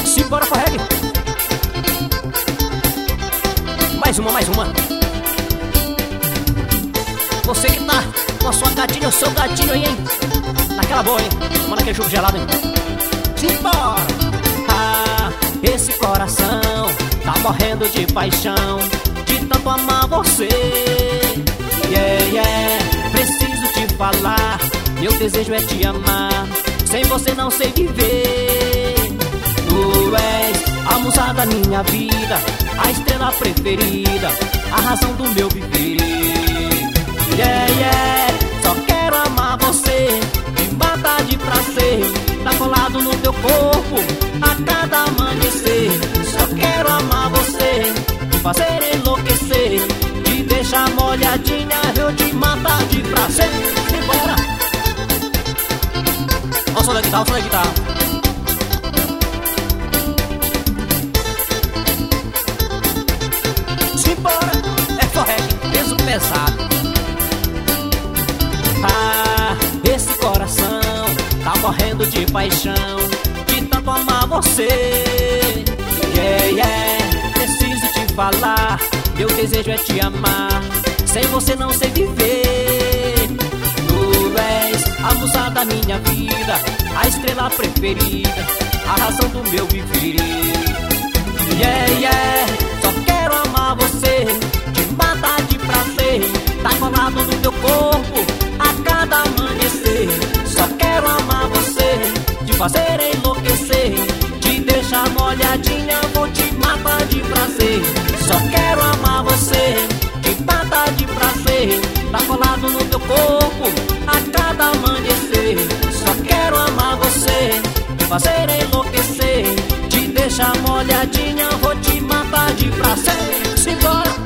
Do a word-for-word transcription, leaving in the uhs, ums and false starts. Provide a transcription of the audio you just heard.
Simbora, Forreg. Mais uma, mais uma. Você que tá com a sua gatinha, o seu gatinho aí, hein? Naquela boa, hein? Tomando aquele jogo gelado, hein? Simbora! Ah, esse coração tá morrendo de paixão, de tanto amar você. Yeah, yeah. Preciso te falar, meu desejo é te amar. Sem você não sei viver. Tu és a musa da minha vida, a estrela preferida, a razão do meu viver. Yeah, yeah. Só quero amar você, me matar de prazer, tá colado no teu corpo a cada amanhecer. Só quero amar você, te fazer enlouquecer, te deixar molhadinha, eu te matar de prazer. Simbora! Olha o som da guitarra, olha o som da guitarra. Simbora! É Forreg, peso pesado. Ah, esse coração tá morrendo de paixão, de tanto amar você. Yeah, yeah. Preciso te falar, meu desejo é te amar. Sem você não sei viver. Tu és a musa da minha vida, a estrela preferida, a razão do meu viver. Yeah, yeah. Só quero amar você, te matar de prazer, tá colado no teu corpo a cada amanhecer. Só quero amar você, te fazer enlouquecer, te deixar molhadinha, vou te matar de prazer. Só quero amar você, te matar de prazer, tá colado no teu corpo a cada amanhecer. Só quero amar você, te fazer enlouquecer, te deixar molhadinha, vou te matar de prazer. Simbora!